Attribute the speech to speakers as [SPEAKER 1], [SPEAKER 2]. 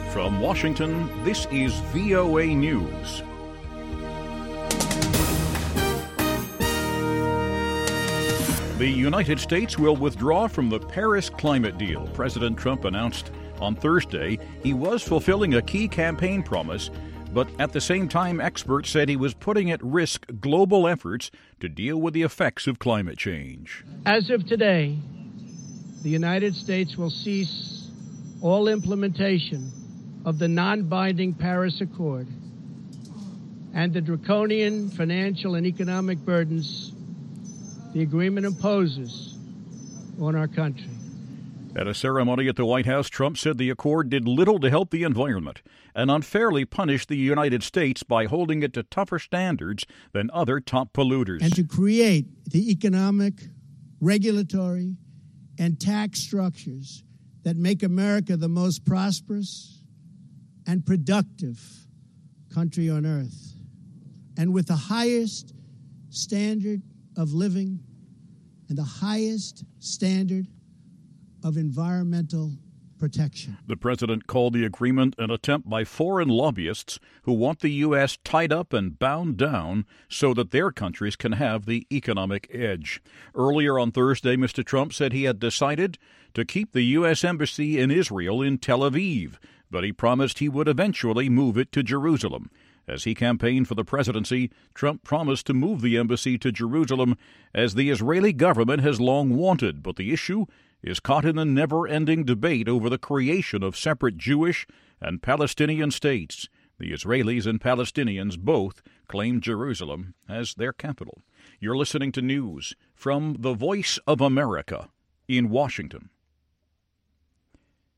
[SPEAKER 1] From Washington, this is VOA News. The United States will withdraw from the Paris climate deal. President Trump announced on Thursday he was fulfilling a key campaign promise, but at the same time, experts said he was putting at risk global efforts to deal with the effects of climate change.
[SPEAKER 2] As of today, the United States will cease all implementation of the non-binding Paris Accord and the draconian financial and economic burdens the agreement imposes on our country.
[SPEAKER 1] At a ceremony at the White House, Trump said the accord did little to help the environment and unfairly punished the United States by holding it to tougher standards than other top polluters.
[SPEAKER 3] And to create the economic, regulatory, and tax structures that make America the most prosperous and productive country on earth, and with the highest standard of living and the highest standard of environmental protection.
[SPEAKER 1] The president called the agreement an attempt by foreign lobbyists who want the U.S. tied up and bound down so that their countries can have the economic edge. Earlier on Thursday, Mr. Trump said he had decided to keep the U.S. Embassy in Israel in Tel Aviv, but he promised he would eventually move it to Jerusalem. As he campaigned for the presidency, Trump promised to move the embassy to Jerusalem, as the Israeli government has long wanted, but the issue is caught in the never-ending debate over the creation of separate Jewish and Palestinian states. The Israelis and Palestinians both claim Jerusalem as their capital. You're listening to news from the Voice of America in Washington.